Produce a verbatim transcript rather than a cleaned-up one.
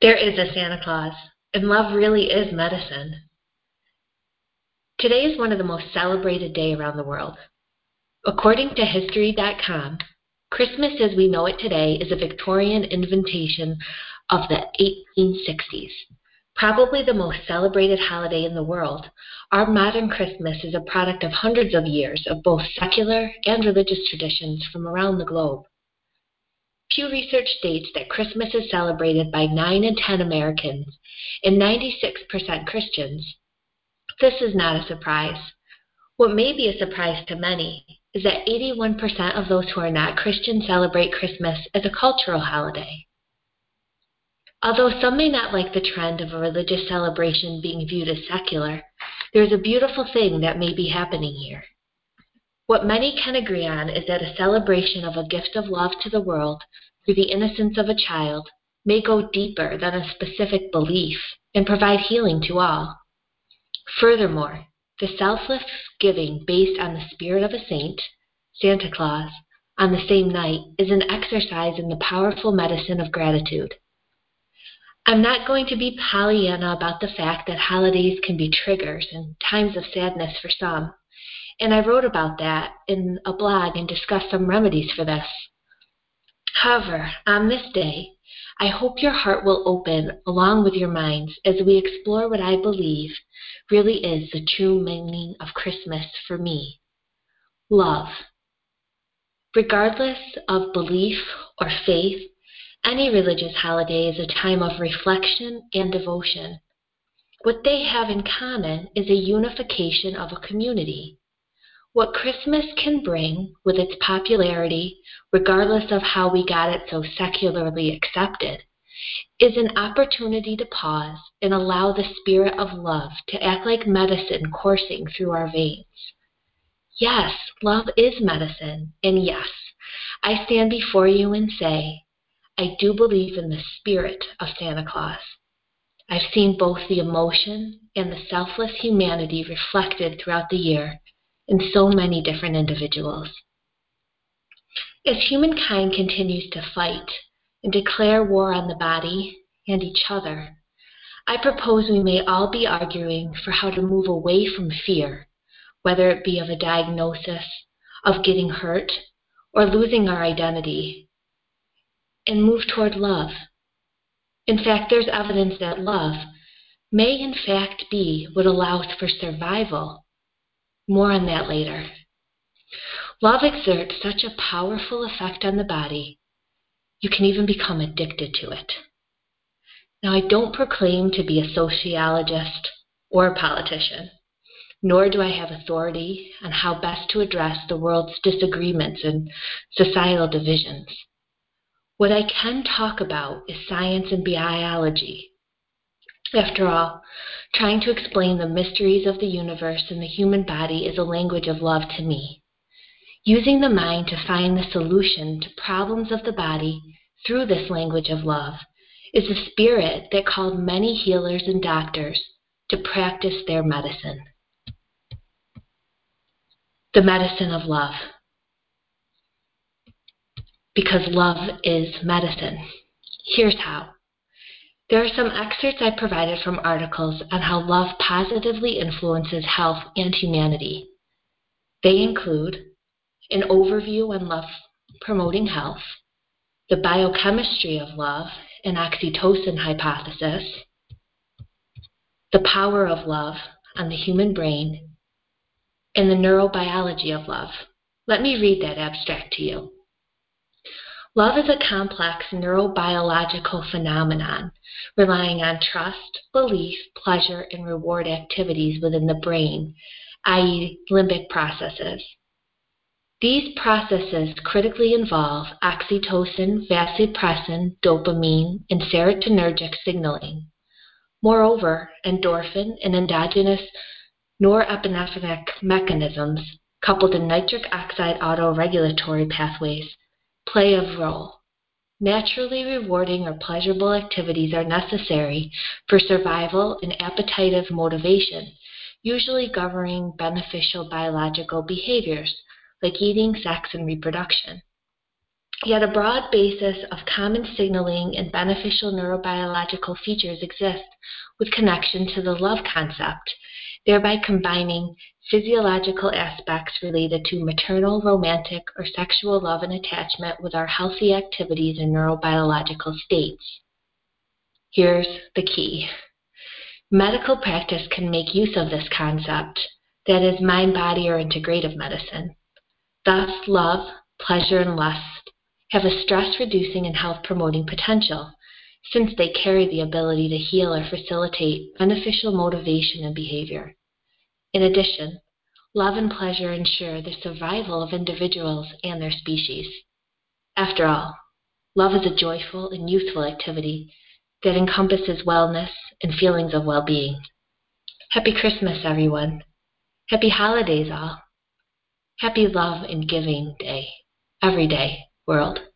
There is a Santa Claus, and love really is medicine. Today is one of the most celebrated days around the world. According to History dot com, Christmas as we know it today is a Victorian invention of the eighteen sixties. Probably the most celebrated holiday in the world, our modern Christmas is a product of hundreds of years of both secular and religious traditions from around the globe. Pew Research states that Christmas is celebrated by nine in ten Americans and ninety-six percent Christians. This is not a surprise. What may be a surprise to many is that eighty-one percent of those who are not Christian celebrate Christmas as a cultural holiday. Although some may not like the trend of a religious celebration being viewed as secular, there is a beautiful thing that may be happening here. What many can agree on is that a celebration of a gift of love to the world through the innocence of a child may go deeper than a specific belief and provide healing to all. Furthermore, the selfless giving based on the spirit of a saint, Santa Claus, on the same night is an exercise in the powerful medicine of gratitude. I'm not going to be Pollyanna about the fact that holidays can be triggers and times of sadness for some, and I wrote about that in a blog and discussed some remedies for this. However, on this day, I hope your heart will open along with your minds as we explore what I believe really is the true meaning of Christmas for me: love. Regardless of belief or faith, any religious holiday is a time of reflection and devotion. What they have in common is a unification of a community. What Christmas can bring, with its popularity, regardless of how we got it so secularly accepted, is an opportunity to pause and allow the spirit of love to act like medicine coursing through our veins. Yes, love is medicine, and yes, I stand before you and say, I do believe in the spirit of Santa Claus. I've seen both the emotion and the selfless humanity reflected throughout the year in so many different individuals. As humankind continues to fight and declare war on the body and each other, I propose we may all be arguing for how to move away from fear, whether it be of a diagnosis, of getting hurt, or losing our identity, and move toward love. In fact, there's evidence that love may in fact be what allows for survival. More on that later. Love exerts such a powerful effect on the body, you can even become addicted to it. Now, I don't proclaim to be a sociologist or a politician, nor do I have authority on how best to address the world's disagreements and societal divisions. What I can talk about is science and biology. After all, trying to explain the mysteries of the universe and the human body is a language of love to me. Using the mind to find the solution to problems of the body through this language of love is the spirit that called many healers and doctors to practice their medicine. The medicine of love. Because love is medicine. Here's how. There are some excerpts I provided from articles on how love positively influences health and humanity. They include an overview on love promoting health, the biochemistry of love and oxytocin hypothesis, the power of love on the human brain, and the neurobiology of love. Let me read that abstract to you. Love is a complex neurobiological phenomenon relying on trust, belief, pleasure, and reward activities within the brain, that is limbic processes. These processes critically involve oxytocin, vasopressin, dopamine, and serotonergic signaling. Moreover, endorphin and endogenous norepinephrine mechanisms, coupled in nitric oxide autoregulatory pathways, play a role. Naturally rewarding or pleasurable activities are necessary for survival and appetitive motivation, usually governing beneficial biological behaviors like eating, sex, and reproduction. Yet a broad basis of common signaling and beneficial neurobiological features exist with connection to the love concept, thereby combining physiological aspects related to maternal, romantic, or sexual love and attachment with our healthy activities and neurobiological states. Here's the key. Medical practice can make use of this concept, that is, mind, body, or integrative medicine. Thus, love, pleasure, and lust have a stress-reducing and health-promoting potential, since they carry the ability to heal or facilitate beneficial motivation and behavior. In addition, love and pleasure ensure the survival of individuals and their species. After all, love is a joyful and youthful activity that encompasses wellness and feelings of well-being. Happy Christmas, everyone. Happy holidays, all. Happy Love and Giving Day, every day, world.